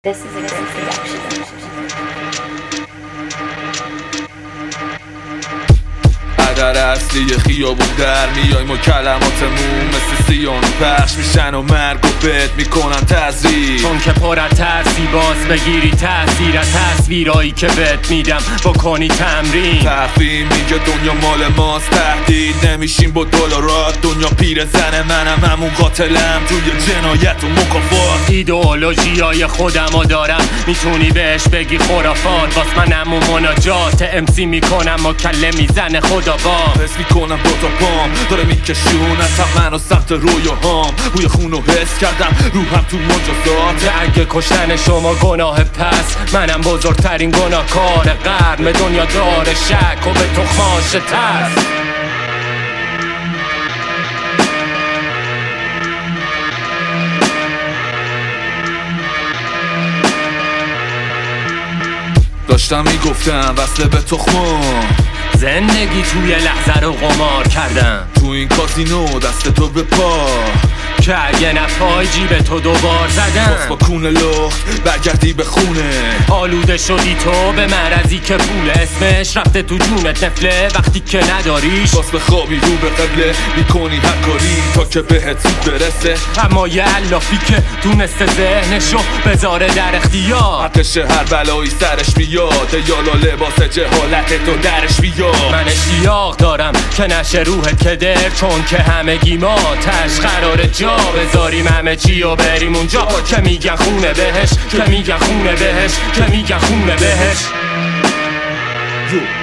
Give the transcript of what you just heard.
This is a great production. در اصلی خیابون در میایم و کلماتمون مثل سیانو پخش میشن و مرگ و بد میکنن تزریق، چون که پر از ترسی باز بگیری تأثیر از تصویرایی که بهت میدم بکنی تمرین. تحویل میگه دنیا مال ماست، تهدید نمیشیم با دلارات. دنیا پیر زن منم همون قاتلم توی جنایت و مکافات. ایدئولوژیای خودمو دارم میتونی بهش بگی خرافات، واس منم و مناجات امسی میکنم و کله میزنه خدا با حس میکنم دوتا پام داره میکشونن تا منو سمت رویاهام. بوی خونو حس کردم روحم تو مجازات. اگه کشتن شما گناه پس منم بزرگترین گناهکار قرن. به دنیا داره شک و به تخماش ترس. داشتم میگفتم وصله به تخمام، زندگی توی لحظه رو قمار کردم. تو این کازینو دست تو به پا که اگه نپای جیب تو دوبار زدم. باز با کون لخت برگردی به خونه. آلوده شدی تو به مرضی که پول اسمش رفته تو جونت نفله. وقتی که نداریش باز به خوابی رو به قبله میکنی هر کاری تا که بهت زود برسه. اما یه علافی که تونسته ذهنشو بذاره در اختیار. حتش هر بلایی سرش میاد، یالا لباس جهالت تو درش بیاد. من اشتیاق دارم که نشه روحت که در، چون که همگی ما تش قراره جا بذاریم همه چی و بریم اونجا که میگن خونه بهش، که میگن خونه بهش، که میگن خونه بهش.